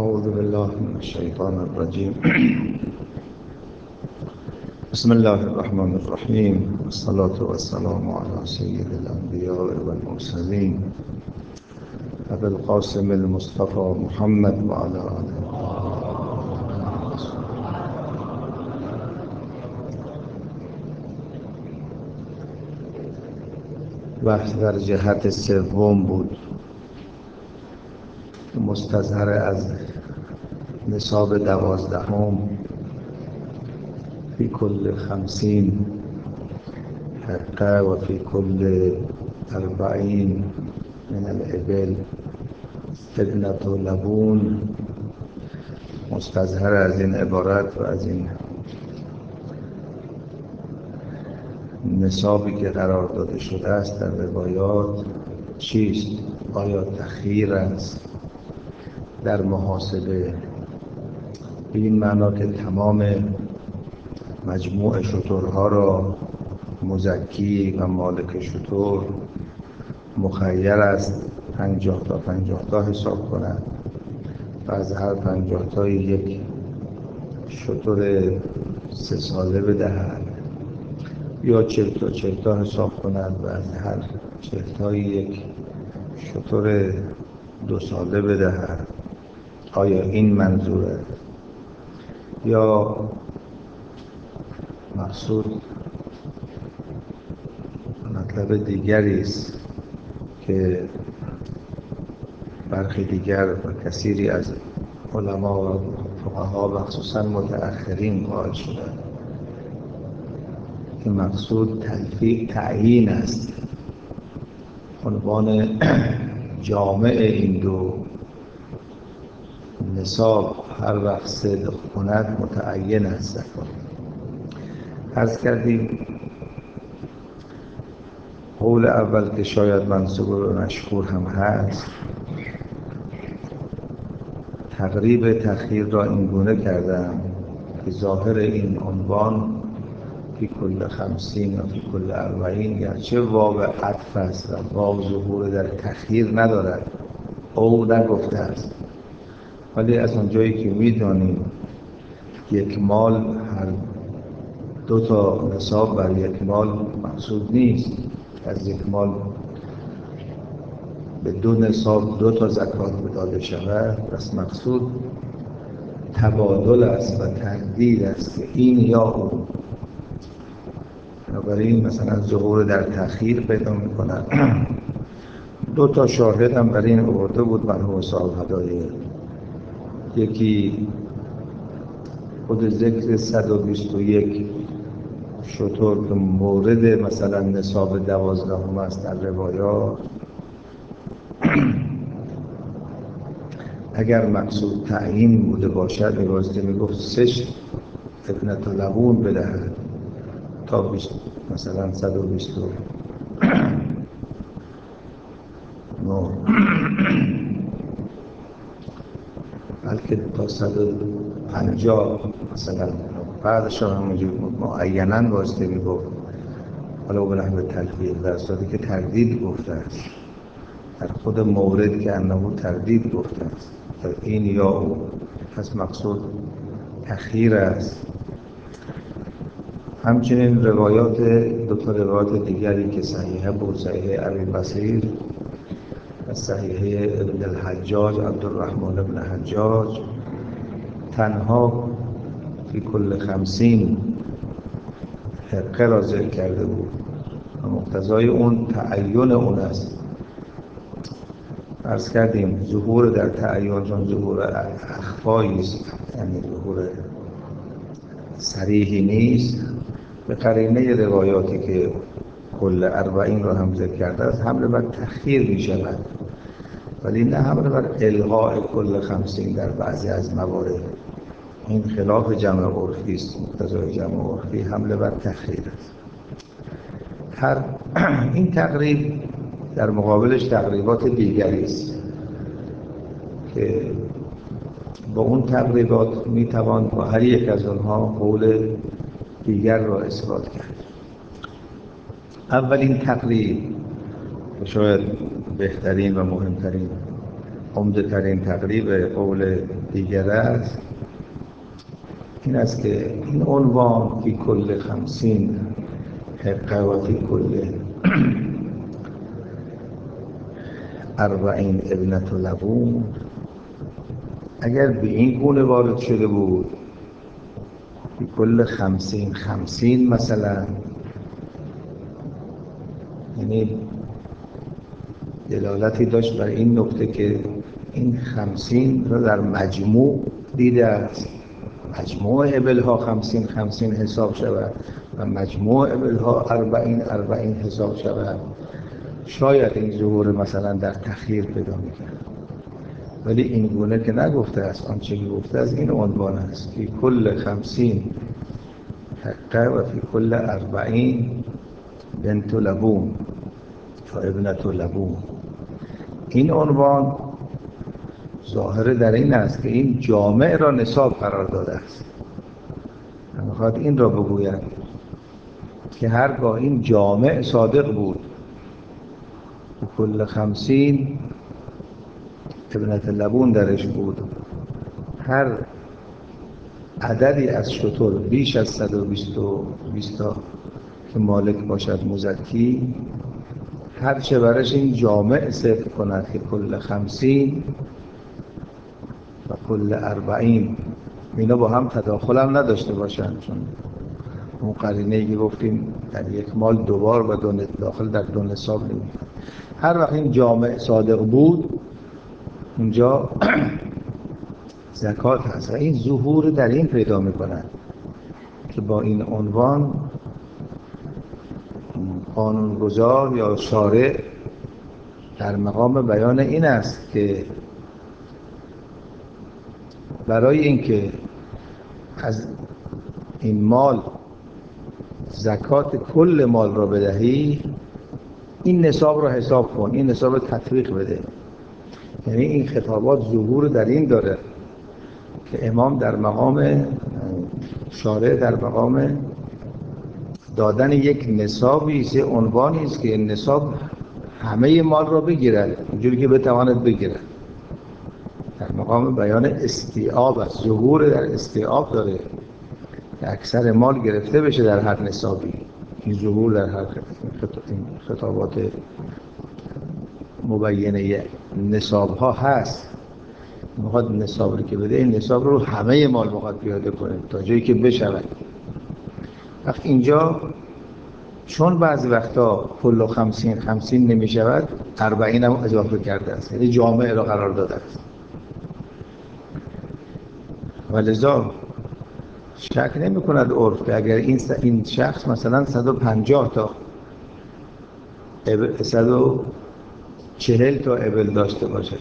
أعوذ بالله من الشيطان الرجيم. بسم الله الرحمن الرحيم، والصلاة والسلام على سيد الأنبياء والمرسلين أبي القاسم المصطفى محمد وعلى آله. بحث در جهت سوم بود، مستظهر از نصاب 12 فی کل 50 حقه و فی کل 40 من الابل ابنة لبون. مستظهر از این عبارت و از این نصابی که قرار داده شده است در روایات چیست؟ آیا تخییر است در محاسبه، به این معنا که تمام مجموع شترها را مزکی و مالک شتر مخیر است 50 تا 50 تا حساب کند و از هر 50 تایی یک شتر 3 ساله بدهد، یا 40 تا 40 تا حساب کند و از هر 40 تایی یک شتر 2 ساله بدهد؟ آیا این منظوره؟ یا مقصود مطلب دیگری است که برخی دیگر و کثیری از علما و فقها و خصوصا متأخرین قائل شدند که مقصود تعیین است، عنوان جامع این دو نصاب هر وقت صدق کند متعین است. عرض کردیم قول اول که شاید منسوب به مشهور هم هست، تقریب تخییر را این گونه کردم که ظاهر این عنوان فی کل 50 و فی کل 40 گرچه واو عطف است و واو ظهور در تخییر ندارد، او نگفته است، ولی از اونجایی که میدانیم یک مال هر 2 تا نصاب بر یک مال مقصود نیست، از یک مال به 2 نصاب 2 تا زکات داده شود، پس مقصود تبادل است و تردید است که این یا اون. بنابراین مثلا ظهور در تأخیر پیدا می‌کند. 2 تا شاهد هم برای این آورده بود مرحوم صاحب هدایه، یکی خود ذکر 121 شتر که مورد مثلا نصاب 12 است در روایات. اگر مقصود تعیین بوده باشد می‌بایستی میگفت 3 ابنة لبون بدهد تا مثلا 120 بلکه تا 150 مثلا، بعدش هم همونجور معیناً بایستی میگفت، حالا به نحو تلفیق، در صورتی که تردید گفته است در خود مورد که انه تردید گفته است در این یا او، پس مقصود تخییر است. همچنین روایات 2 تا روایات دیگری که صحیحه بود، صحیحه ابی بصیر و صحیحه ابن الحجاج عبدالرحمن ابن حجاج، تنها فی کل 50 حقه را ذکر کرده بود و مقتضای اون تعین اون است. عرض کردیم ظهور در تعین چون ظهور اخفایی است، یعنی ظهور صریحی نیست، به قرینه روایاتی که کل 40 را هم ذکر کرده است حمل بر تخییر می شود، ولی نه حمل بر الغاء کل 50 در بعضی از موارد. این خلاف جمع عرفی است، مقتضای جمع عرفی حمل بر تخییر است. این تقریب در مقابلش تقریبات دیگری است که با اون تقریبات میتوان با هر یک از اونها قول دیگر را اثبات کرد. اولین تقریب که شاید بهترین و مهمترین عمده ترین تقریب قول دیگر است، این است که این عنوان فی کل 50 حقه و فی کل 40 ابنة لبون اگر به این گونه وارد شده بود فی کل 50 مثلا، یعنی دلالتی داشت بر این نکته که این 50 را در مجموع دیده است، مجموع ابلها 50 حساب شود و مجموع ابلها 40 حساب شود، شاید این ظهور مثلا در تخییر پیدا می‌کرد. ولی این گونه که نگفته است، آنچه که گفته است این عنوان است فی کل 50 حقه و فی کل 40 بنت لبون و ابنة لبون. این عنوان ظاهر در این است که این جامع را نصاب قرار داده است. میخواد این را بگوید که هرگاه این جامع صادق بود و کل 50 ابنة لبون درش بود، هر عددی از شتر بیش از 120 تا که مالک باشد مزکی، هر چه برش این جامع صدق کند که کل 50 و کل 40 اینا با هم تداخل هم نداشته باشند، چون اون قرینه‌ای که گفتیم در یک مال دوبار و داخل در دو نصاب نمی‌شه. هر وقت این جامع صادق بود اونجا زکات هست و این ظهور در این پیدا می‌کند که با این عنوان قانونگذار یا شارع در مقام بیان این است که برای اینکه از این مال زکات کل مال را بدهی، این نصاب را حساب کن، این نصاب را تطبیق بده. یعنی این خطابات ظهور در این داره که امام در مقام شارع در مقام دادن یک نصابی است، عنوانی است که این نصاب همه مال را بگیرد اونجوری که بتواند بگیرد. در مقام بیان استیعاب است، ظهور در استیعاب داره که اکثر مال گرفته بشه در هر نصابی. این ظهور در هر خطابات مبینه نصاب ها هست. میخواد نصاب رو که بده، این نصاب رو همه مال میخواد پیاده کنه تا جایی که بشود. وقت اینجا چون بعضی وقتا کل 50 نمیشود، 40 هم اضافه کرده است، یعنی جامع را قرار داده است. ولذا شک نمی کند عرف که اگر این شخص مثلا 150 تا 140 تا ابل داشته باشه،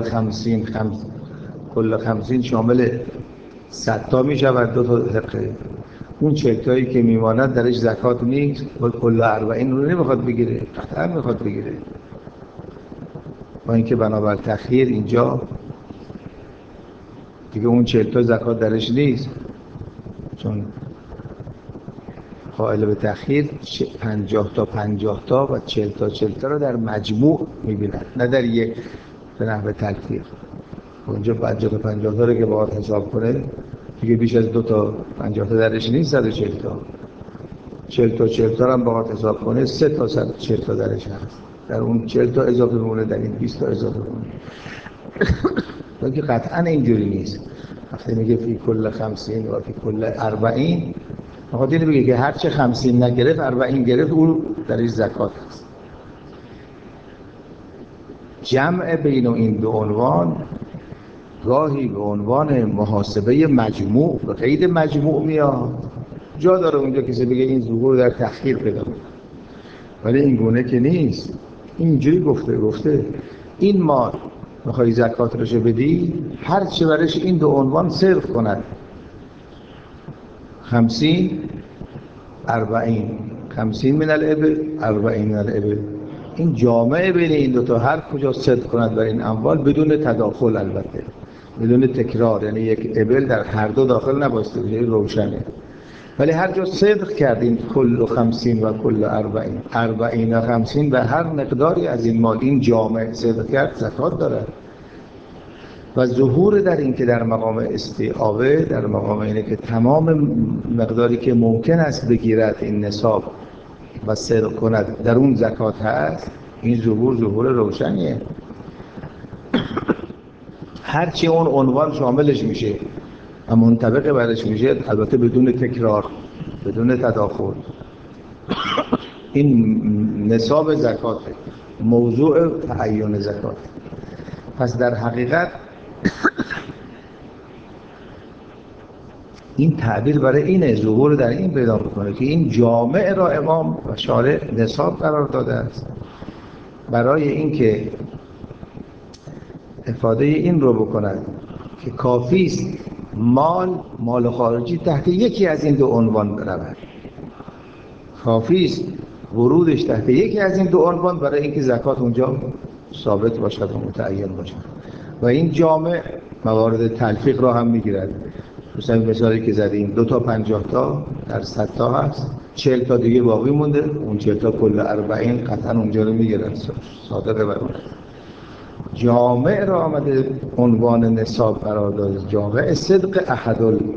کل 50 شامل 100 تا می شود، 2 تا حقه. اون 40 تایی که میماند درش زکات نیست و کل 40 رو نمیخواد بگیره، قطعا میخواد بگیره. با اینکه بنابر تخییر اینجا دیگه اون 40 تا زکات درش نیست، چون قائل به تخییر 50 تا و 40 تا رو در مجموع میبینند، نه در یک به نحو تلفیق. اونجا 50 تا رو که باید حساب کنه دیگه بیش از 2 تا 50 تا درش نیست، 140 تا 40 تا هم باید حساب کنه 3 تا 140 تا درش هست، در اون 40 تا اضافه بمونه، در این 20 تا اضافه بمونه. ولی قطعا اینجوری نیست. وقتی میگه فی کل 50 و فی کل 40 میخواد اینو بگه که هر چه 50 نگرفت 40 گرفت، اون درش زکات هست. جمع بین این دو عنوان گاهی به عنوان محاسبه مجموع و قید مجموع میاد. جا داره اونجا کسی بگه این ظهور در تخییر پیدا میکنه، ولی این گونه که نیست. اینجوری گفته این مال میخوای زکات روش بدی، هر چه برش این دو عنوان صرف کند 50 40 50 من الابل 40 من الابل، این جامعه بین این دوتا هر کجا صدق کند بر این اموال بدون تداخل، البته بدون تکرار، یعنی یک ابل در هر دو داخل نباسته بشه، روشنه. ولی هر جا صدق کردیم کل 50 و کل 40 و 50 و هر مقداری از این مال این جامعه صدق کرد، زکات دارد. و ظهور در این که در مقام استیعابه، در مقام اینه که تمام مقداری که ممکن است بگیرد این نصاب و صدق کند در اون زکات هست، این ظهور روشنیه. هرچی اون عنوان شاملش میشه و منطبق برش میشه، البته بدون تکرار، بدون تداخل، این نصاب زکات، موضوع تعین زکات. پس در حقیقت این تعبیر برای اینه، ظهور در این پیدا میکنه که این جامع را امام و شارع نصاب قرار داده است برای اینکه افاده این رو بکند که کافی است مال خارجی تحت یکی از این دو عنوان برود، کافی است ورودش تحت یکی از این دو عنوان برای اینکه زکات اونجا ثابت باشد و متعین باشد. و این جامع موارد تلفیق را هم میگیرد. مثالی که زدیم 2 تا 50 تا در 100 تا هست، 40 تا دیگه باقی مونده، اون 40 تا کل 40 قطعا اونجا رو میگیرد، صادقه بر اون. جامع را آمده عنوان نصاب قرار داده، جامع صدق احد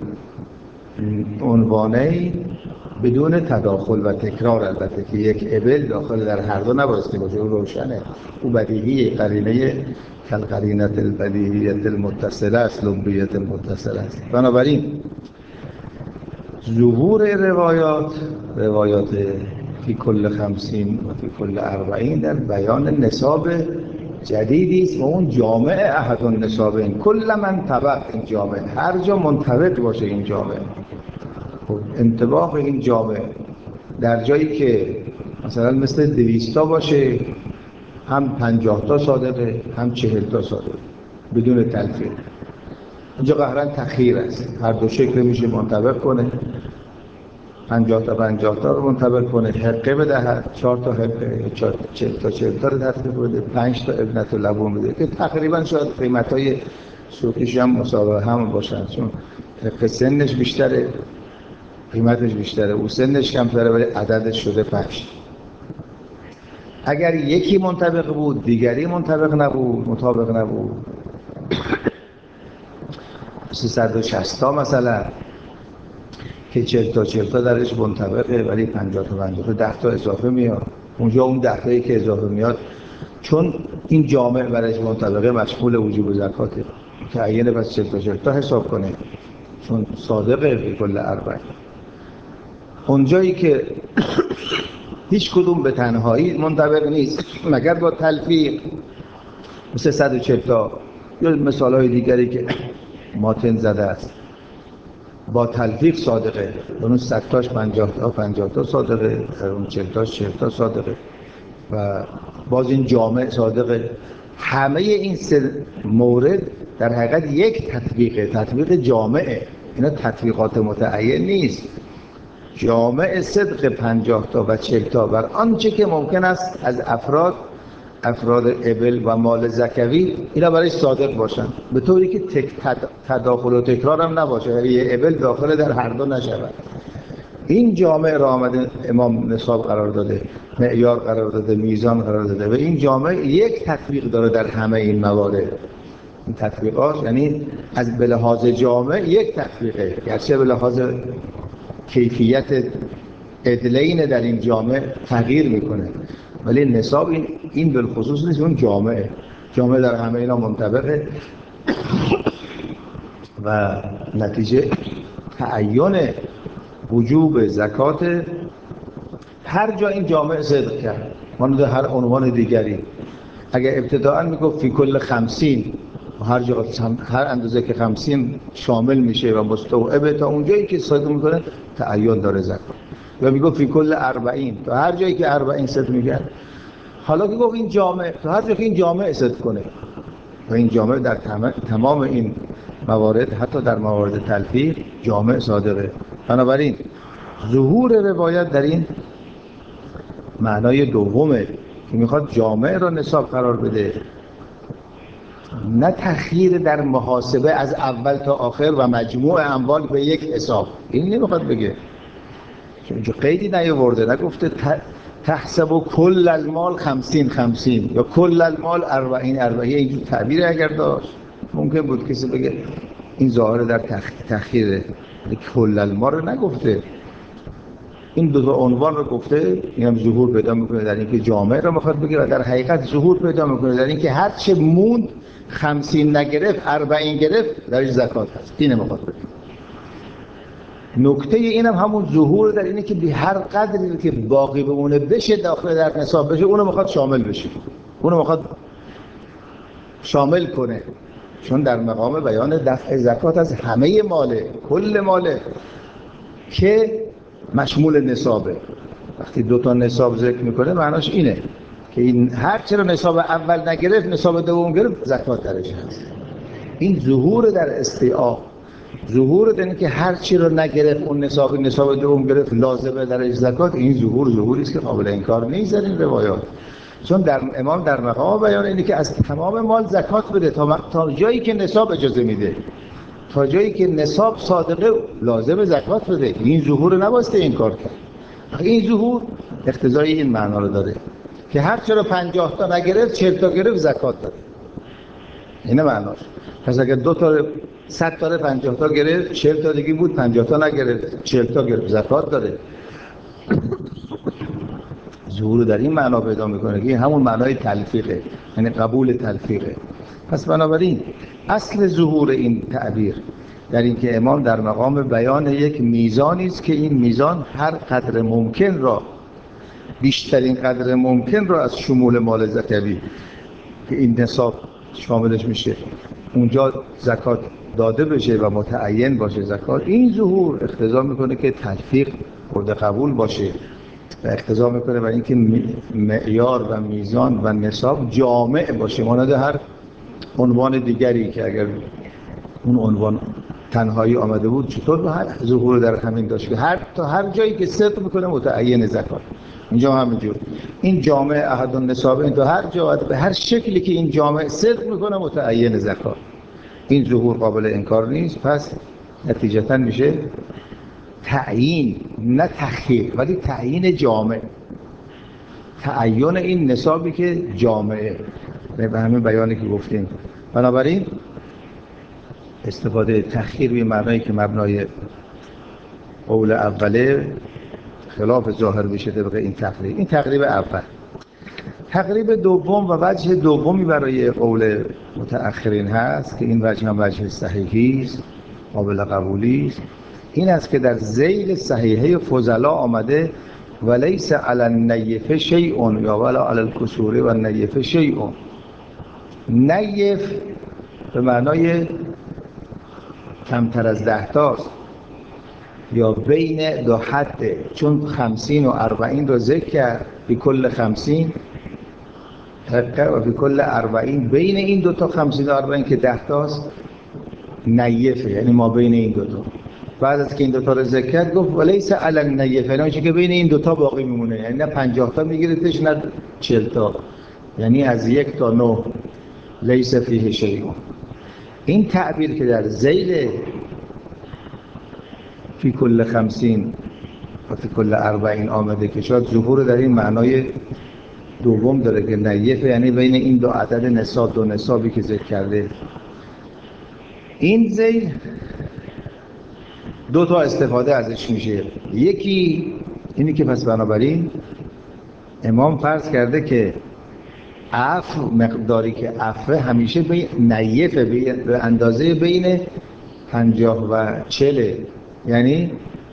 عنوانه بدون تداخل و تکرار، البته که یک ابل داخل در هر دو نبایسته باشه، اون روشنه، او بدیهیه، قرینه کالقرینة البدیهیة المتصله است، لبیت المتصله است. بنابراین ظهور روایات فی کل 50 و فی کل 40 در بیان نصاب جدیدی است و اون جامع احد النصابین، کل من طبق، این جامع هر جا منطبق باشه این جامع. خب انطباق این جامع در جایی که مثلا مثل 200 تا باشه، هم 50 تا صادقه هم 40 تا صادقه بدون تلفیق. اینجا قهرن تخییر است، هر دو شکل میشه منطبق کنه، 50 تا 50 تا رو منطبق کنه، حقه بدهد، 4 تا حقه، 40 تا رو تطبیق بده، 5 تا ابنة لبون بده که تقریبا شاید قیمتای سوقیش هم مساوی هم باشن، چون حقه سنش بیشتره، قیمتش بیشتره، او سنش کمتره ولی عددش شده 5. اگر یکی منطبق بود دیگری مطابق نبود 360 تا مثلا که 40 تا درش منطبقه ولی 50 تا 50 تا 10 تا اضافه میاد، اونجا اون 10 تایی که اضافه میاد چون این جامع برش منطبقه مشمول وجوب زکاته، تعیین بس 40 تا حساب کنه چون صادقه فی کل 40. اونجایی که هیچ کدوم به تنهایی منطبق نیست مگر با تلفیق، مثل 140 تا یا مثالهای دیگری که ماتن زده است، با تلفیق صادقه، اون 100 تاش 50 تا صادقه، اون 40 تاش 40 تا صادقه و باز این جامع صادقه. همه این سه مورد در حقیقت یک تطبیق جامعه، اینا تطبیقات متعین نیست. جامع صدق 50 تا و 40 تا بر آنچه که ممکن است از افراد ابل و مال زکوی اینا برای صادق باشن، به طوری که تداخل و تکرار هم نباشه، یعنی یه ابل داخل در هر دو نشود. این جامع را آمده امام نصاب قرار داده، معیار قرار داده، میزان قرار داده و این جامع یک تطبیق داره در همه این موارد. این تطبیقات یعنی از به لحاظ جامع یک تطبیقه، گرچه به لحاظ کیفیت ادلین در این جامع تغییر میکنه ولی نصاب این بالخصوص نیست، اون جامع در همه اینا منطبقه و نتیجه تعین وجوب زکات هر جا این جامع صدق کرد، مانند هر عنوان دیگری. اگر ابتداءً میگفت فی کل 50 هر اندازه که 50 شامل میشه و مستوعب تا اونجایی که صدق میکنه تعین داره زکات، و میگفت فی کل 40 تا هر جایی که 40 صدق میگه. حالا که گفت این جامع تا هر جایی که این جامع صدق کنه و این جامع در تمام این موارد، حتی در موارد تلفیق جامع صادقه. بنابراین ظهور روایت در این معنای دومه که میخواد جامع را نصاب قرار بده، نه تخییر در محاسبه از اول تا آخر و مجموع اموال به یک حساب. این نمیخواد بگه، چون قیدی نیاورده، نگفته تحسب کل المال 50 یا کل المال 40 اینجور تعبیر اگر داشت ممکن بود کسی بگه این ظاهر در تأخیره، کل ما رو نگفته، این دو تا عنوان رو گفته. این هم ظهور پیدا میکنه در اینکه جامعه رو میخواد بگه و در حقیقت ظهور پیدا میکنه در اینکه هر چه موند 50 نگرفت 40 گرفت درش زکات هست. اینه میخواد بگه. نکته اینم همون ظهور در اینه که به هر قدری که باقی بمونه بشه داخل در نصاب بشه، اونو میخواد شامل بشه، اونو میخواد شامل کنه، چون در مقام بیان دفع زکات از همه ماله، کل ماله که مشمول نصابه. وقتی دو تا نصاب ذکر میکنه معناش اینه که این هر چرا نصاب اول نگرفت نصاب دوم گرفت زکات درش هست. این ظهور در استیعاب، ظهور در اینکه هر چی رو نگرفت اون نصاب دوم گرفت لازمه درش زکات، این ظهوری است که قابل انکار نیست در این روایات. چون در امام در مقام بیان اینه که از تمام مال زکات بده تا جایی که نصاب اجازه میده، تا جایی که نصاب صادقه لازم زکات بده. این ظهور نباسته این کار کرد. این ظهور اقتضای این معنا رو داره که هر چرا 50 تا نگرفت 40 تا گرفت زکات داره. اینه معناش. پس اگر 2 تا 100 تا 50 تا گرفت 40 تا دیگه بود 50 تا نگرفت 40 تا گرفت زکات داره. ظهور در این معنا پیدا میکنه که این همون معنای تلفیقه، یعنی قبول تلفیقه. پس بنابراین اصل ظهور این تعبیر در این که امام در مقام بیان یک میزانی است که این میزان هر قدر ممکن را، بیشترین قدر ممکن را از شمول مال زکوی که این نصاب شاملش میشه اونجا زکات داده بشه و متعین باشه زکات. این ظهور اقتضا میکنه که تلفیق مورد قبول باشه و اقتضا میکنه برای اینکه معیار و میزان و نصاب جامع باشه، مانند هر عنوان دیگری که اگر اون عنوان تنهایی آمده بود چطور به هر ظهور در همین داشت که هر جایی که صدق میکنه متعین زکات. اینجا همینجور این جامع احد النصاب، این تو هر جا به هر شکلی که این جامع صدق میکنه متعین زکات. این ظهور قابل انکار نیست. پس نتیجتا میشه تعیین، نه تخییر، ولی تعیین جامع، تعیین این نصابی که جامعه به همین بیانی که گفتیم. بنابراین استفاده تخییر به معنایی که مبنای قول اوله خلاف ظاهر بشه طبق این تقریب. این تقریب اول. تقریب دوم و وجه دومی برای قول متأخرین هست که این وجه هم وجه صحیحی است، قابل قبولی است. این است که در ذیل صحیحه فضلا آمده ولیس علی النیف شیء یا ولا علی الکسور و النیف شیء. نیف به معنای کمتر از 10 تاست یا بین دو حد، چون 50 و 40 رو ذکر کرد، بی کل 50 حقه و بی کل 40 بین این دوتا 50 و 40 که 10 تاست نیفه، یعنی ما بین این دوتا. بعد از که این دوتا رو ذکر کرد گفت ولیس علی النیف، یعنی چون که بین این دوتا باقی میمونه، یعنی نه 50 تا میگیرتش نه 40 تا، یعنی از 1 تا 9 لیس فیه شیء. این تعبیر که در ذیل فی کل 50 و فی کل 40 آمده که شاید ظهور در این معنای دوم داره که نیف، یعنی بین این دو عدد نصاب، دو نصابی که ذکر کرده. این ذیل دو تا استفاده ازش میشه. یکی اینی که پس بنابراین امام فرض کرده که عفو، مقداری که عفو همیشه به نیفه، به اندازه بین 50 و 40، یعنی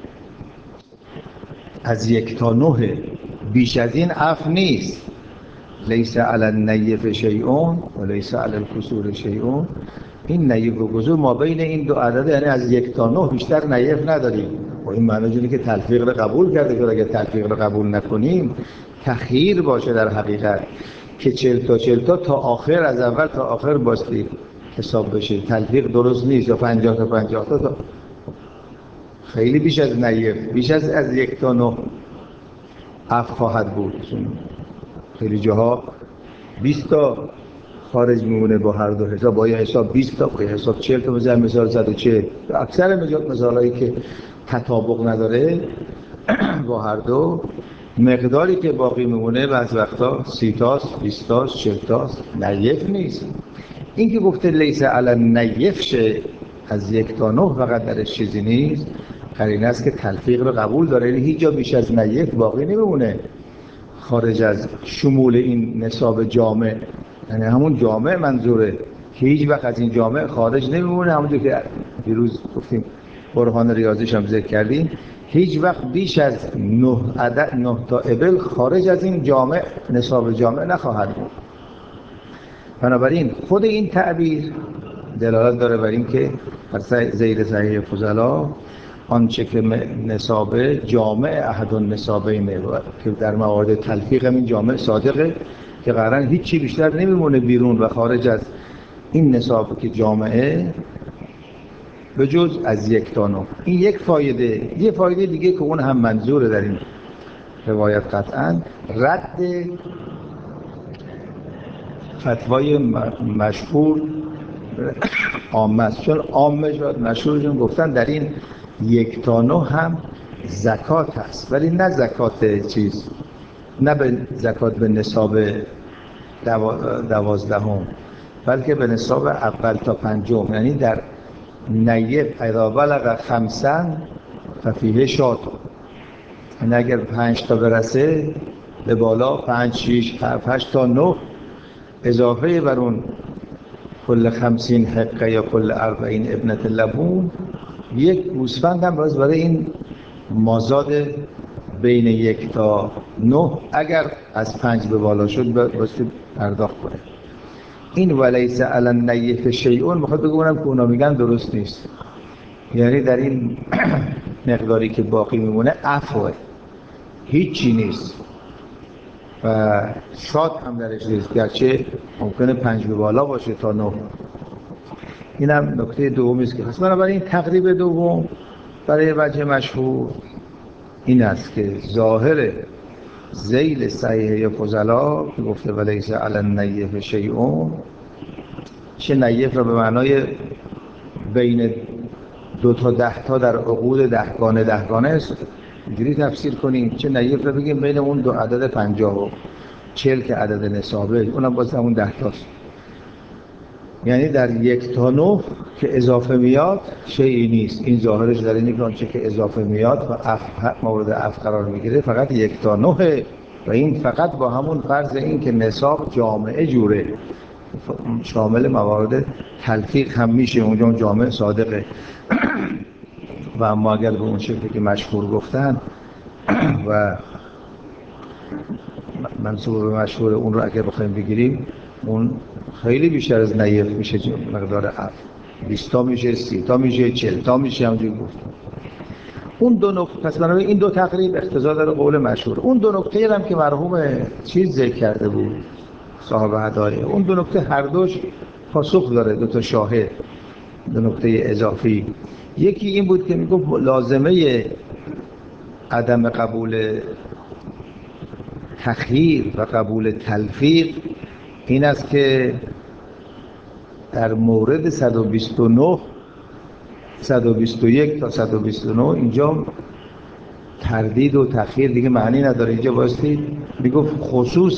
از 1 تا 9، بیش از این عفو نیست. لیس علی النیف شیء و لیس علی الکسور شیء. این نیف و کسور ما بین این دو عدد، یعنی از 1 تا 9 بیشتر نیف نداریم. و این معنی اینه که تلفیق رو قبول کرده که اگه تلفیق رو قبول نکنیم تخییر باشه در حقیقت که 40 تا آخر، از اول تا آخر باستی حساب بشه، تلفیق درست نیست. یا 50 تا 50 تا خیلی بیش از نیف، بیش از 1 تا 9 عفو خواهد بود. خیلی جاها 20 تا خارج میمونه با هر دو حساب، با یه حساب 20 تا، با یه حساب 40 تا، بزن مثال 140. اکثر مثالایی که تطابق نداره با هر دو، مقداری که باقی میمونه بعض وقتا 30 تاست، 20 تاست، 40 تاست، نیف نیست. این که گفته لیس علی النیف شه از 1 تا 9 فقط درش چیزی نیست، قرینه است که تلفیق رو قبول داره، یعنی هیچ جا بیش از نیف باقی نمیمونه خارج از شمول این نصاب جامع، یعنی همون جامع منظوره که هیچ وقت از این جامع خارج نمیمونه. همونجور که دیروز گفتیم برهان ریاضیش هم ذکر کردیم، هیچ وقت بیش از 9 تا ابل خارج از این جامع نصاب جامع نخواهد بود. بنابراین خود این تعبیر دلالت داره بر این که زیر صحیح فضلا آنچه که نصاب جامع احد النصابین که در موارد تلفیق این جامع صادقه که قرآن هیچی بیشتر نمیمونه بیرون و خارج از این نصاب که جامعه به جز از 1 تا 9. این یک فایده. یه فایده دیگه که اون هم منظوره در این روایت قطعا رد فتوای مشهور عامه است، چون عامه شد مشهورشون گفتن در این 1 تا 9 هم زکات هست، ولی نه زکات چیز، نه به زکات به نصاب 12، بلکه به نصاب اول تا 5، یعنی در نیف اذا بلغ 5 ففیه شات، یعنی اگر 5 تا برسه به بالا 5 6 7 8 تا 9 اضافه بر اون کل 50 حقه یا کل 40 ابنة لبون یک گوسفند هم باز برای این مازاد بین 1 تا 9 اگر از 5 به بالا شد باید پرداخت کنه. این ولیس علی النیف شیء میخواد بگم که اونا میگن درست نیست، یعنی در این مقداری که باقی میمونه عفوه، هیچی نیست و شاد هم درش نیست، گرچه ممکنه 5 به بالا باشه تا 9. این هم نکته دومی است که پس بنابراین تقریب دوم برای وجه مشهور این است که ظاهر ذیل صحیح فضلا که گفته ولیس علی النیف شیء، چه نیف را به معنای بین 2 تا 10 تا در عقود 10گانه است اینجوری تفسیر کنیم، چه نیف را بگیم بین اون دو عدد 50 و 40 که عدد نصابه، اونم باز همون 10 تاست، یعنی در 1 تا 9 که اضافه میاد شیئی نیست. این ظاهرش در اینه که آنچه که اضافه میاد و مورد عفو قرار میگیره فقط 1 تا 9 و این فقط با همون فرض این که نصاب جامعه جوره، شامل موارد تلفیق هم میشه، اونجا جامعه صادقه. و اما اگر به اون شکلی که مشهور گفتن و منصوب به مشهور اون رو اگر بخوایم بگیریم، اون خیلی بیشتر از نیف میشه مقدار عفو، 20 تا میشه، 30 تا میشه، 40 تا میشه، همونجوری گفت. اون دو نکته، پس بنابراین این دو تقریب اقتضا داره قول مشهور. اون دو نکته هم که مرحوم چیز ذکر کرده بود صاحب هدایه، اون دو نکته هر دوش پاسخ داره، 2 تا شاهد، 2 نکته اضافی. یکی این بود که میگفت لازمه عدم قبول تخییر و قبول تلفیق این است که در مورد 129 121 تا 129 اینجا تردید و تخییر دیگه معنی نداره. اینجا بایستی میگفت خصوص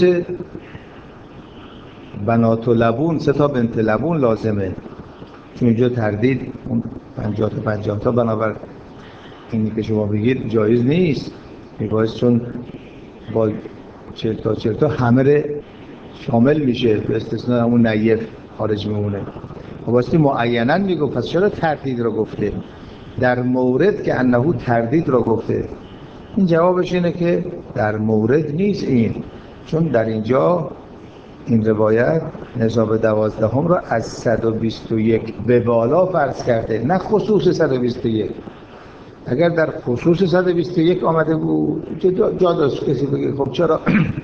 بنات و لبون 3 تا بنت لبون لازمه، چون اینجا تردید اون 50 تا بنابر اینی که شما بگید جایز نیست، میبایست چون با 40 تا همه شامل میشه به استثناء همون نیف خارج میمونه. خب واسه معیناً میگفت پس چرا تردید رو گفته در مورد که انه تردید رو گفته؟ این جوابش اینه که در مورد نیست این، چون در اینجا این روایت نصاب 12 رو از 121 به بالا فرض کرده، نه خصوص 121. اگر در خصوص 121 آمده بود جا داشت کسی بگه خب چرا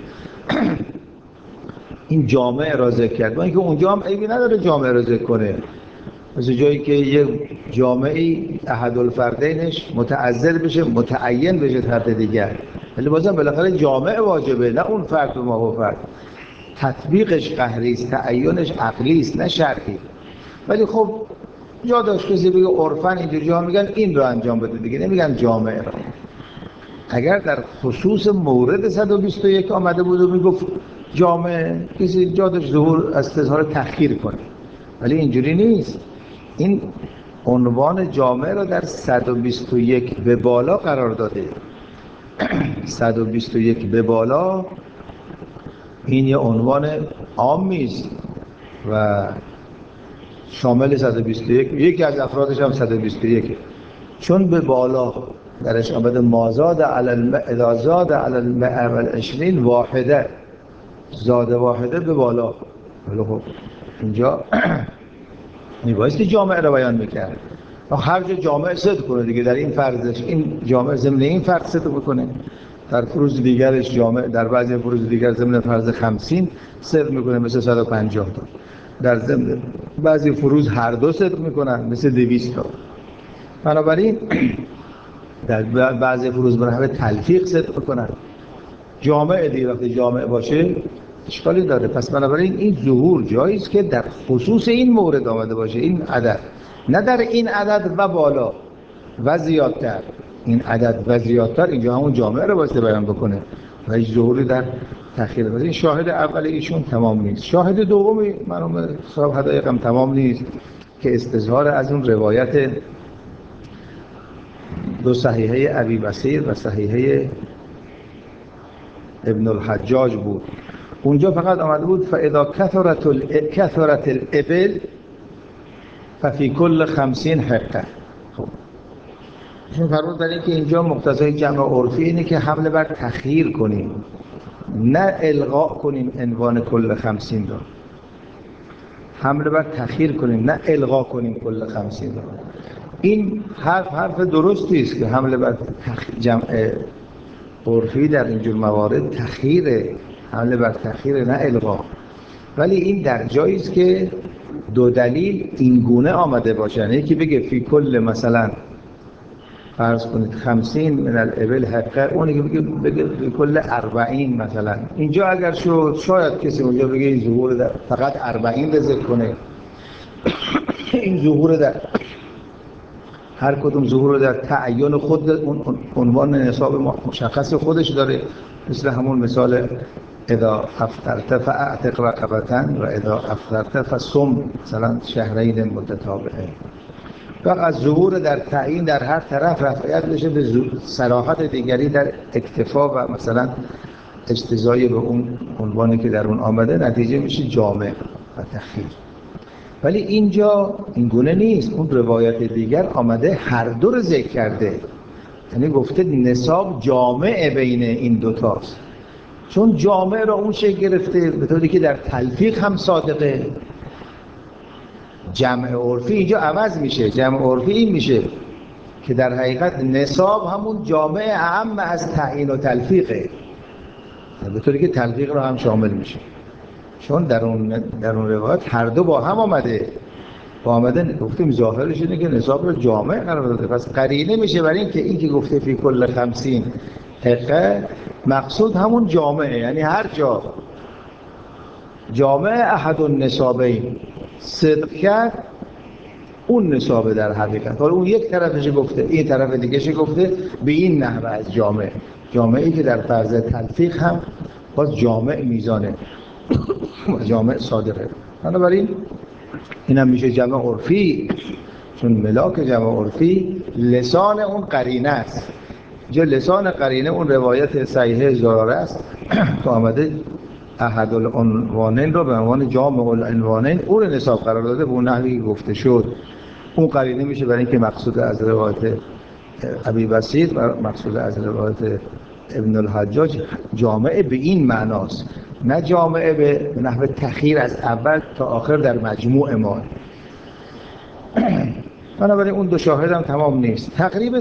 این جامعه را ذکر کرد، با اینکه اونجا هم عیبی نداره جامعه را ذکر کنه، مثل جایی که یه جامعه احد الفردینش متعذر بشه متعین بشه فرد دیگر، ولی بازم بالاخره جامعه واجبه، نه اون فرد به ما فرد، تطبیقش قهری است، تعینش عقلی است نه شرعی. ولی خب جا داشت کسی بگه عرفاً اینجوری ها میگن این رو انجام بده دیگه، نمیگن جامعه را. اگر در خصوص مورد 121 آمده بود و میگفت جامعه، کسی جا داشت ظهور از تظهار تأخیر کنه، ولی اینجوری نیست. این عنوان جامع را در 121 به بالا قرار داده. 121 به بالا این یه عنوان عامی است و شامل 121 یکی از افرادش هم 121 چون به بالا درش آمده مازاد اذا زاد علی المئة و 20 واحده، زاد واحده به بالا. ولی خب اینجا میبایستی جامع رو بیان میکرد، هر جا جامع صدق کنه دیگه. در این فرضش این جامع ضمن این فرض صدق بکنه، در فروض دیگرش جامع در بعضی فروض دیگر ضمن فرض 50 صدق میکنه مثل 150 تا، در ضمن بعضی فروض هر دو صدق میکنن مثل 200 تا. بنابراین در بعضی فروض به نحو تلفیق صدق میکنن. جامع دیگه وقتی جامع باشه اشکالی داره. پس بنابراین این ظهور جاییه که در خصوص این مورد آمده باشه، این عدد، نه در این عدد و بالا و زیادتر. این عدد و زیادتر اینجا همون جامعه رو باید بیان بکنه و هیچ ظهوری در تأخیر بده. این شاهد اول ایشون تمام نیست. شاهد دومی مرحوم صاحب حدایق هم تمام نیست که استظهار از اون روایت دو صحیحه ابی بصیر و صحیحه ابن الحجاج بود. اونجا فقط آمده بود فاذا کثرت الابل ففی کل 50 حقه. خب ایشون فرمود در این که اینجا مقتضای جمع عرفی اینه که حمله بر تخییر کنیم، نه الغاء کنیم عنوان کل 50 را. حمله بر تخییر کنیم نه الغاء کنیم کل 50 را. این حرف درستی است که حمله بر جمع عرفی در اینجور موارد تخییره، حمله بر تخییر نه الغاء. ولی این در جایی است که دو دلیل این گونه آمده باشن، یکی بگه فی کل مثلا فرض کنید 50 من الابل حقه، اونی که بگه فی کل 40 مثلا. اینجا اگر شاید کسی اونجا بگه این ظهور در فقط 40 ذکر کنه، این ظهور در هر کدوم ظهور در تعین خود اون عنوان نصاب مشخص خودش داره، مثل همون مثال اذا افطرت فاعتق رقبة و اذا افطرت فصم مثلا شهرین متتابعین. فقط ظهور در تعیین در هر طرف رفعیت بشه به صراحت دیگری در اکتفا و مثلا اجتزای به اون عنوانی که در اون آمده، نتیجه میشه جامع و تخییر. ولی اینجا این گونه نیست. اون روایت دیگر آمده هر دو رو ذکر کرده، یعنی گفته نصاب جامع بین این دوتاست، چون جامع را اون شکل گرفته به طوری که در تلفیق هم صادقه. جمع عرفی اینجا عوض میشه. جمع عرفی این میشه که در حقیقت نصاب همون جامع اعم از تعیین و تلفیقه، به طوری که تلفیق را هم شامل میشه، چون در اون روایت هر دو با هم آمده گفتیم ظاهرش اینه که نصاب رو جامع قرار داده. پس قرینه میشه برای این که گفته فی کل 50 حقه، مقصود همون جامعه، یعنی هر جا جامع احد النصابین صدق کرد اون نصابه در حقیقت. حالا اون یک طرفش گفته، این طرف دیگهش گفته، به این نحوه از جامعی که در فرض تلفیق هم باز جامع میزانه و جامع صادقه. بنابراین این هم میشه جمع عرفی، چون ملاک جمع عرفی لسان اون قرینه است. جا لسان قرینه اون روایت صحیحه زراره است که آمده احد العنوانین رو به عنوان جامع العنوانین اون نصاب قرار داده، به اون نحوی که گفته شد. اون قرینه میشه برای اینکه مقصود از روایت ابی بصیر و مقصود از روایت ابن الحجاج جامعه به این معناست، نه جامعه به نحو تخییر از اول تا آخر در مجموع ما. بنابراین اون دو شاهد هم تمام نیست. تقریب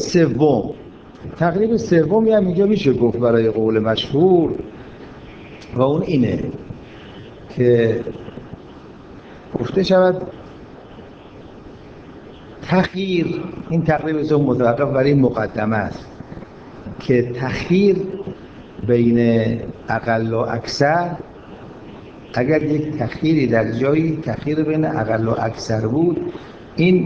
سومی هم اینجا میشه گفت برای قول مشهور و اون اینه که گفته شود تخییر، این تقریب سوم متوقف برای مقدمه است که تخییر بین اقل و اکثر، اگر یک تخییری در جایی تخییر بین اقل و اکثر بود، این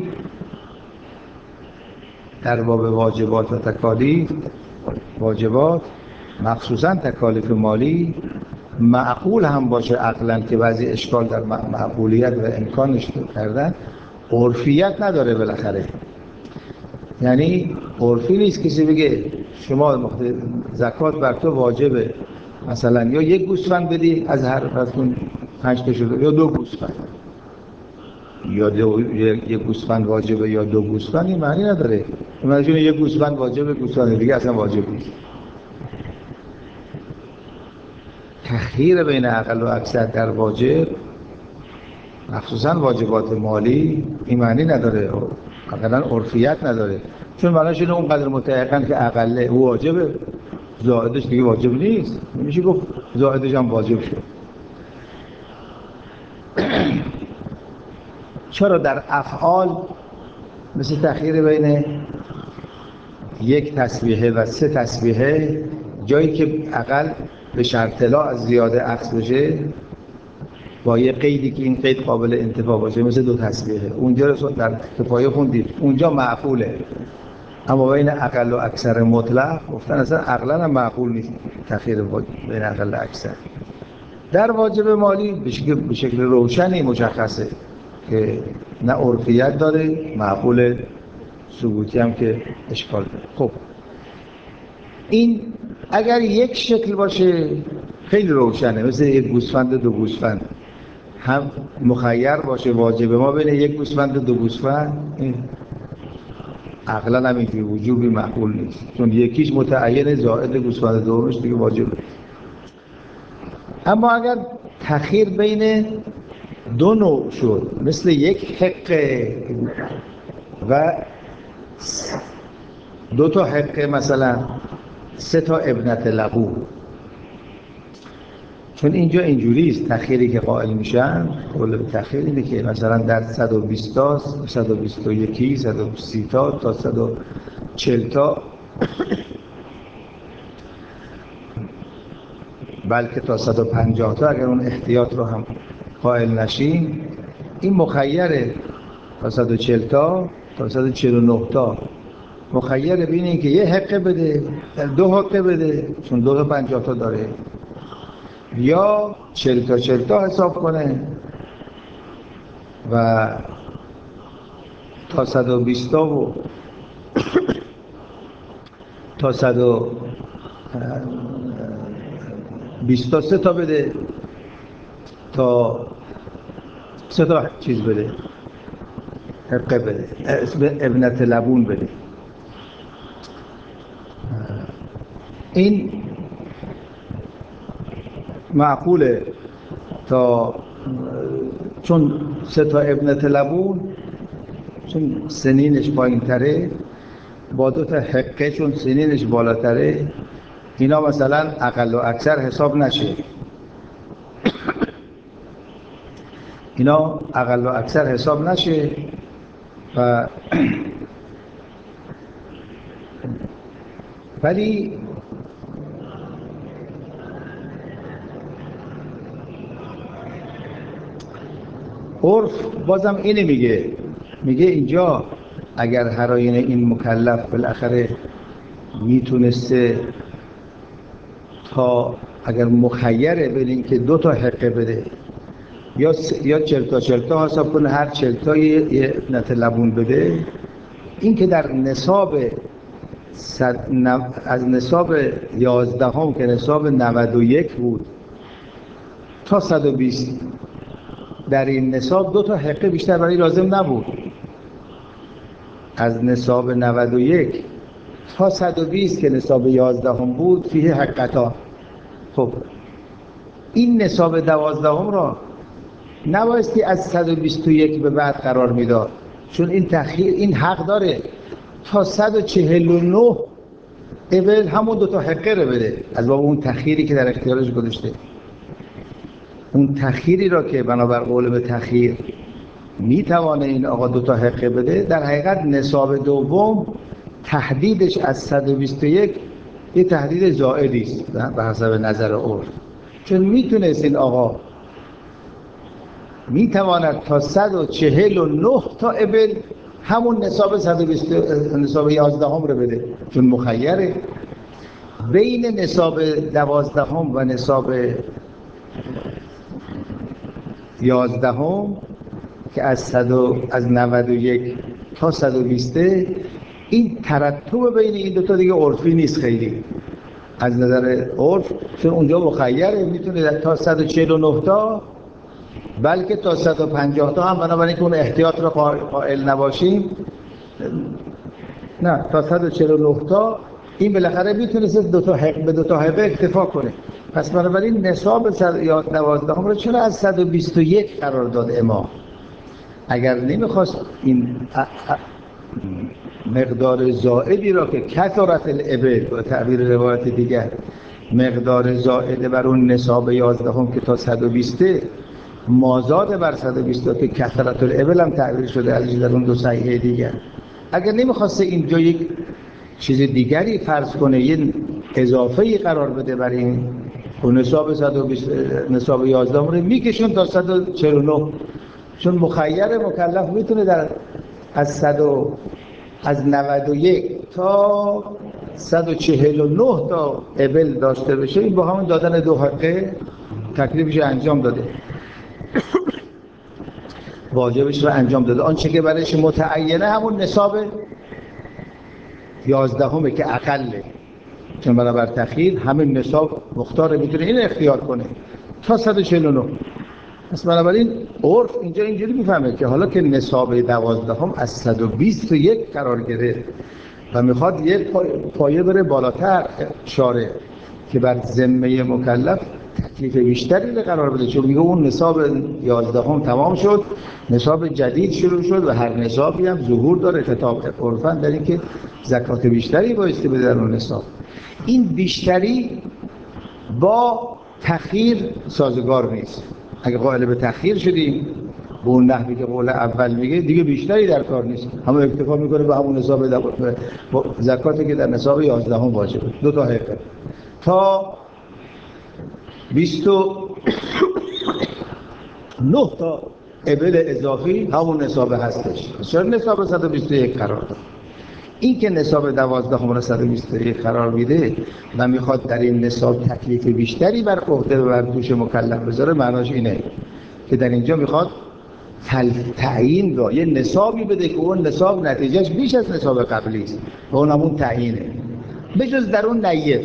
در باب واجبات و تکالیف، واجبات مخصوصا تکالیف مالی معقول هم باشه عقلاً که بعضی اشکال در معقولیت و امکانش کردن، عرفیت نداره بالاخره. یعنی عرفی نیست کسی بگه شما زکات بر تو واجبه، مثلا یا یک گوسفند بدی از هر پسون 5 تا شده، یا 2 گوسفند، یا یک گوسفند واجبه یا 2 گوسفند، این معنی نداره. مثلا یک گوسفند واجبه، گوسفند دیگه اصلا واجب نیست. تخییر بین اقل و اکثر در واجب، مخصوصا واجبات مالی، این معنی نداره، اقلا عرفیت نداره. چون معنیش اینه اونقدر متعاقن که اقله او واجبه، زائدش دیگه واجب نیست. میشه گفت زائدش هم واجب شد. چرا در افعال مثل تخییر بین 1 تسبیحه و 3 تسبیحه، جایی که اقل به شرط لا از زیاده اخذ بشه با یه قیدی که این قید قابل انتفاع باشه، مثل 2 تسبیحه، اونجا رو در کفایه خوندید، اونجا معقوله. اما بین اقل و اکثر مطلق گفتن اصلا عقلا هم معقول نیست تخییر بین اقل و اکثر. در واجب مالی به شکل روشنی مشخصه که نه عرفیت داره، معقول ثبوتی هم که اشکال داره. خب این اگر یک شکل باشه خیلی روشنه، مثل 1 گوسفند 2 گوسفند، هم مخیر باشه واجب ما بین 1 گوسفند و 2 گوسفند، این عقلا هم اینجوری وجوبی معقول نیست، چون یکیش متعین زائد گوسفند دومش دیگه واجب. اما اگر تخییر بین 2 نوع شد، مثل 1 حقه و 2 تا حقه، مثلا 3 تا ابنة لبون، چون اینجا اینجوریست تخییری که قائل میشن، قول به تخییر اینه که مثلا در 120 تا 121 130 تا 140 تا بلکه تا 150 تا اگر اون احتیاط رو هم قائل نشیم، این مخیره تا 140 تا 149 تا مخیره بین این که 1 حقه بده، 2 حقه بده، چون 2 تا 50 تا داره، یا 40 تا حساب کنه و تا 120 تا و تا 120 تا 3 تا بده، تا 3 تا چیز بده، حقه بده، ابنة لبون بده. این معقوله تا، چون 3 تا ابنة لبون چون سنینش پایین تره، با 2 تا حقه چون سنینش بالاتره، اینا مثلا اقل و اکثر حساب نشه. اینا اقل و اکثر حساب نشه و ولی عرف بازم اینه میگه اینجا اگر هر آینه این مکلف بالاخره میتونسته تا اگر مخیره بین این که 2 تا حقه بده یا 40 تا حساب کنه، هر 40 تا یه ابنة لبون بده، این که در نصاب از نصاب 11 هم که نصاب 91 بود تا 120 در این نصاب 2 تا حقه بیشتر برای لازم نبود. از نصاب 91 تا 120 که نصاب 11 هم بود فیه حقتا. خب این نصاب 12 هم را نبایستی از 121 به بعد قرار میداد، چون این تخییر این حق داره تا 149 اول همون 2 تا حقه رو بده، از باب اون تخییری که در اختیارش گذاشته. اون تخییری را که بنابر قول به تخییر میتوانه این آقا 2 تا حقه بده، در حقیقت نصاب دوم تحدیدش از 121 یه تحدید زائدی است به حسب نظر عرف، چون میتونست این آقا میتواند تا 149 تا ابل همون نصاب 120 نصاب 11 هم رو بده، چون مخیره. بین نصاب 12 هم و نصاب یازدهم که از 91 تا 120 این ترتب بین این دوتا دیگه عرفی نیست خیلی از نظر عرف، چون اونجا مخیره میتونه تا 149 تا بلکه تا 150 تا هم، بنابراین که اون احتیاط رو قائل نباشیم، نه تا 149 تا این بالاخره میتونه به دو تا حقه اکتفا کنه. پس بنابراین نصاب 12 رو چرا از 121 قرار داد امام؟ اگر نمیخواست این مقدار زائدی را که کثرت الابل به تعبیر روایت دیگر مقدار زائد بر اون نصاب 11 که تا 120 مازاد بر 120 که کثرت الابل هم تعبیر شده ازش در اون دو صحیحه دیگر، اگر نمیخواسته اینجا یک چیز دیگری فرض کنه، یه اضافه‌ای قرار بده بر این نصاب 120 نصاب 11 رو میکشون تا 149، چون مخیر مکلف میتونه از 91 تا 149 تا ابل داشته بشه. این با همون دادن دو حقه تکلیفش انجام داده، واجبش رو انجام داده. آنچه که برایش متعینه همون نصاب 11 که اقله، چون برابر تخییر همین نصاب مختار میتونه این اختیار کنه تا 149. پس بنابراین عرف اینجا اینجوری میفهمه که حالا که نصاب 12 از 121 قرار گرفت و میخواد یک پایه بره بالاتر، شارع که بر ذمه مکلف تکلیف بیشتری قرار بده، چون میگه اون نصاب 11 تمام شد، نصاب جدید شروع شد و هر نصابی هم ظهور داره خطاب عرفاً در این که زکات بیشتری بایستی بده در اون نصاب. این بیشتری با تخییر سازگار نیست. اگه قائل به تخییر شدیم به اون نحوی که قول اول میگه، دیگه بیشتری در کار نیست، همون اکتفا میکنه به همون نصاب زکاتی که در نصاب 11 واجبه، دو تا حقه تا 29 تا ابل اضافی همون نصاب هستش. چرا نصاب 121 قرار داد؟ این که نصاب 12 را 121 قرار میده و میخواد در این نصاب تکلیف بیشتری بر عهده و بر دوش مکلف بذاره، معناش اینه که در اینجا میخواد تعیین را یه نصابی بده که اون نصاب نتیجهش بیش از نصاب قبلی است و اون همون تعیینه، بجز در اون نیف.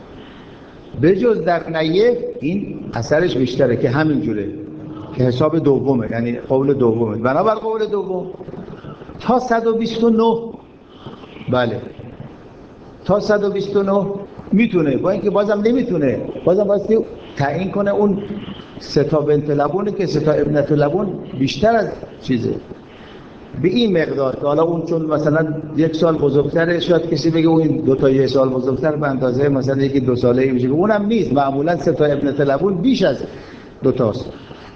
بجز در نیف این اثرش بیشتره که همین جوره که حساب دومه، یعنی قول دومه. بنابر قول دوم تا 129 بله تا 129 میتونه، با اینکه بازم نمیتونه، بازم باستی تعیین کنه اون سه تا بنت لبونه که سه تا ابنت لبون بیشتر از چیزه به این مقدار که حالا اون چون مثلا یک سال بزرگتره، شاید کسی بگه اون دو تا یک سال بزرگتر به اندازه مثلا یکی 2 ساله میشه، اونم نیست، معمولا سه تا ابنت لبون بیش از 2 تاست.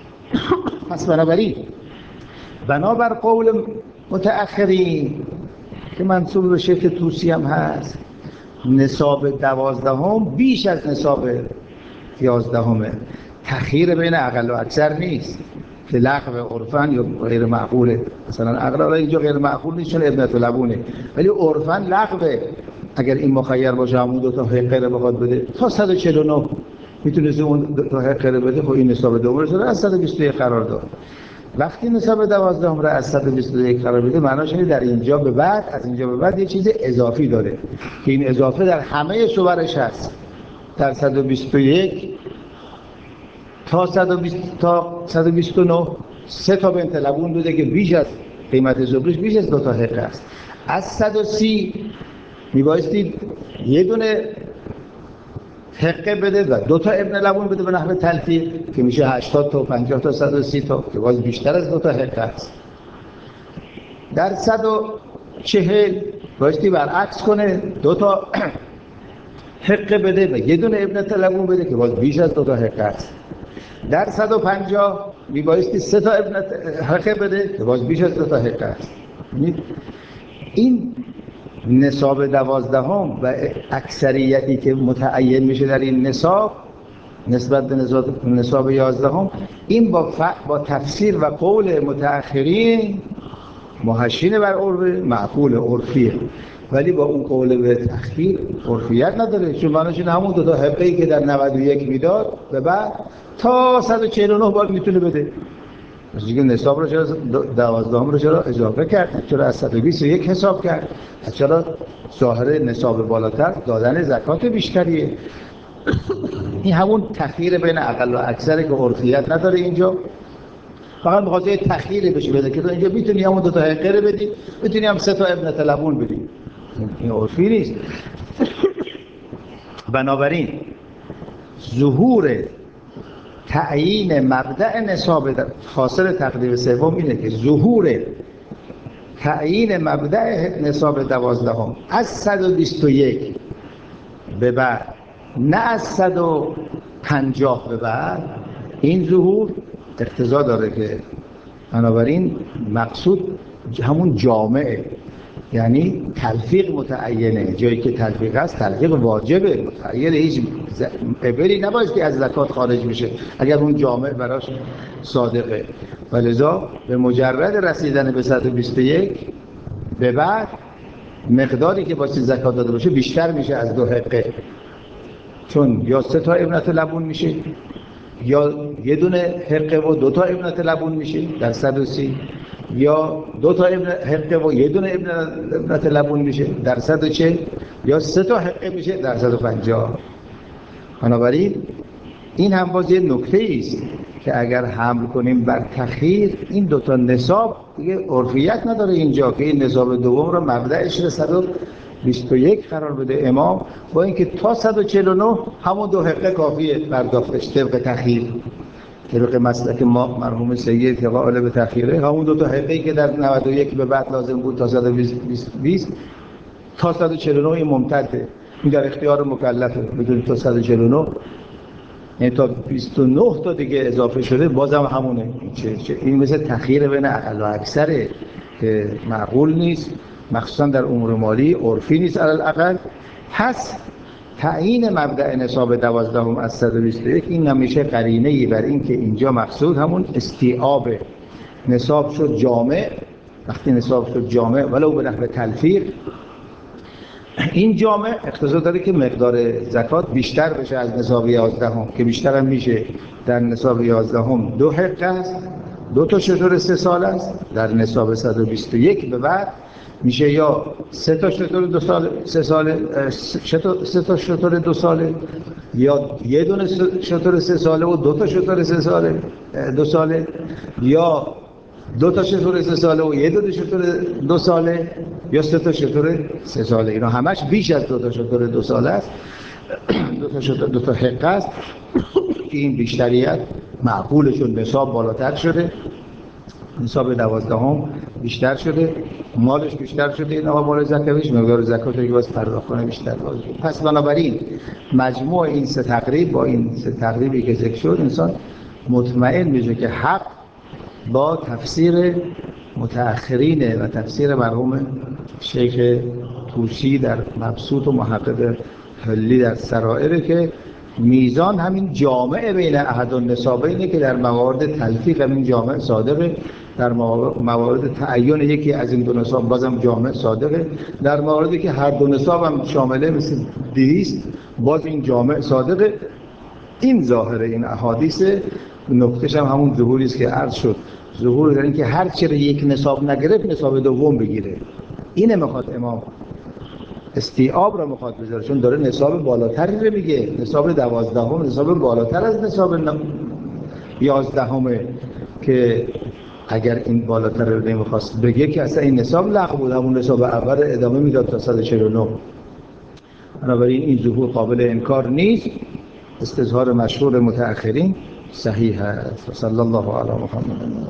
پس بنابراین بنابر قول متأخرین که منسوب به شیخ طوسی هم هست، نصاب 12 بیش از نصاب 11. تخییر بین اقل و اکثر نیست که لغو عرفاً یا غیر معقوله. مثلا اقرار اینجا غیر معقول نیست چون ابنت لبونه، ولی عرفاً لغوه. اگر این مخیر باشه همون دو تا حقه رو بخواد بده تا 149 میتونه اون دو تا حقه رو بده، خب این نصاب دوم رو از 121 قرار داد. وقتی نصاب 12 رو از 121 قرار بده، معناش اینه در اینجا به بعد، از اینجا به بعد یه چیز اضافی داره که این اضافه در همه صورش هست. در 121 تا 129 سه تا بنت لبون بوده که بیش از قیمت زبرش بیش از 2 تا حقه است. از 130 میبایستی یه دونه حقه بده و 2 تا ابن لبون بده به نحو تلفیق که میشه 80 تا 50 تا 130 تا که باز بیشتر از 2 تا حقه است. در 140 بایستی برعکس کنه، 2 تا حقه بده و یه دونه ابن لبون بده که باز بیش از 2 تا حقه است. در 150 میبایستی 3 تا ابن حقه بده که باز بیش از 2 تا حقه است. این نصاب 12 و اکثریتی که متعین میشه در این نصاب نسبت به نصاب 11 این با تفسیر و قول متأخرین محشین بر عرف معقول عرفیه. ولی با اون قول به تأخیر عرفیت نداره، چون معناش این همون 2 تا حقه‌ای که در 91 میداد به بعد تا 149 بار میتونه بده. پس دیگه نصاب رو چرا 12 رو چرا اضافه کرد؟ چرا از 121 حساب کرد؟ چرا ظاهر نصاب بالاتر دادن زکات بیشتریه؟ این همون تخییر بین اقل و اکثره که عرفیت نداره اینجا. فقط می‌خواد یه تخییری بشه بده که تو اینجا میتونی همون 2 تا حقه رو بدی، میتونی هم 3 تا ابنة لبون بدی. این عرفی نیست. بنابراین ظهور تعیین مبدأ نصاب حاصل تقدیر سوم اینه که ظهور تعیین مبدأ نصاب 12 از 121 به بعد، نه از 150 به بعد، این ظهور اقتضا داره که بنابراین مقصود همون جامعه، یعنی تلفیق متعینه. جایی که تلفیق هست تلفیق واجبه، متعین، هیچ قبلی نباید که از زکات خارج بشه اگر اون جامعه براش صادقه. ولذا به مجرد رسیدن به 121 به بعد مقداری که باید زکات داده باشه بیشتر میشه از 2 حقه، چون یا 3 تا ابنة لبون میشه یا یه دونه حقه و 2 تا ابنة لبون میشه در 130، یا 2 تا حقه و یه دونه ابنة لبون میشه در 140، یا 3 تا حقه میشه در 150. بنابراین این هم باز یه نکته است که اگر حمل کنیم بر تخییر، این 2 تا نصاب دیگه عرفیت نداره اینجا که این نصاب دوم رو مبدأش رو 121 قرار بده امام، با اینکه تا 149 همون 2 حقه کافیه برداختش طبق تخییر، طبق مسلک ما مرحوم سید که قائل به تخییره. همون 2 تا حقه‌ای که در 91 به بعد لازم بود تا 120 تا 149 ممتده، این در اختیار مکلفه بدون تا 149، یعنی تا 29 تا دیگه اضافه شده بازم همونه. این مثل تخییر بین اقل و اکثره که معقول نیست، مخصوصا در امور مالی عرفی نیست علل اقل. پس تعیین مبدأ نصاب 12 از 121 این همیشه قرینه‌ای بر این که اینجا مقصود همون استیعاب نصاب شد جامع. وقتی نصاب شد جامع ولو به نحو تلفیق، این جامع اقتضا داره که مقدار زکات بیشتر بشه از نصاب 11 که بیشتر هم میشه. در نصاب 11 2 حقه است، 2 تا شتر 3 سال است. در نصاب 121 به بعد میشه یا 3 تا شتر 2 سال 3 ساله، 3 تا شتر 2 ساله، یا یه دونه شتر 3 ساله و 2 تا شتر 3 ساله 2 ساله، یا 2 تا شتر 3 ساله و یه دونه شتر 2 ساله، یا 3 تا شتر 3 ساله. اینا همش بیش از 2 تا شتر 2 ساله است. 2 تا شتر 2 تا حقه است که این بیشتریت معقوله، چون نصاب بالاتر شده، نصاب 12 بیشتر شده، مالش بیشتر شده، این آقا مال زکاتش مقدار زکاتی که باید پرداخت کنه بیشتر باشه. پس بنابراین مجموع این 3 تقریب با این 3 تقریبی که ذکر شد انسان مطمئن میشه که حق با تفسیر متأخرینه و تفسیر مرحوم شیخ طوسی در مبسوط و محقق حلی در سرائره که میزان همین جامع بین احد النصابینه که در موارد تلفیق همین جامع صادقه، در موارد تعین یکی از این 2 نصاب بازم جامع صادقه، در مواردی که هر 2 نصاب هم شامله مثل 200 باز این جامع صادقه. این ظاهر این احادیث نکتهش هم همون ظهوری است که عرض شد، ظهور در این که هر چی رو یک نصاب نگرفت نصاب دوم بگیره. اینه میخواد امام استیعاب رو میخواد بذاره، چون داره نصاب بالاتری رو میگه. نصاب 12 نصاب بالاتر از نصاب 11 که اگر این بالاتر رو نمیخواست بگه که اصلا این نصاب لغو بود، همون نصاب اول ادامه میداد تا 149. بنابراین این ظهور قابل انکار نیست، استظهار مشهور متأخرین صحیح است. صلی الله علی محمد.